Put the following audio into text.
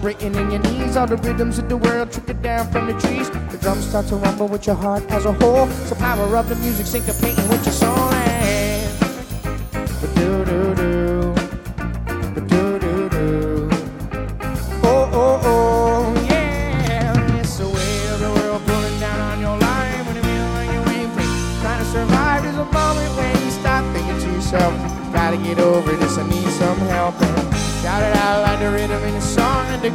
vibrating in your knees. All the rhythms of the world trickle down from the trees. The drums start to rumble with your heart as a whole. So power up the music, syncopating with your soul. And ba-do-do-do, ba-do-do-do. Oh, oh, oh, yeah. It's the way of the world pulling down on your life when you feel like you ain't free. Trying to survive is a moment when you stop thinking to yourself, gotta get over this, I need some help. And shout it out like the rhythm in the song. And the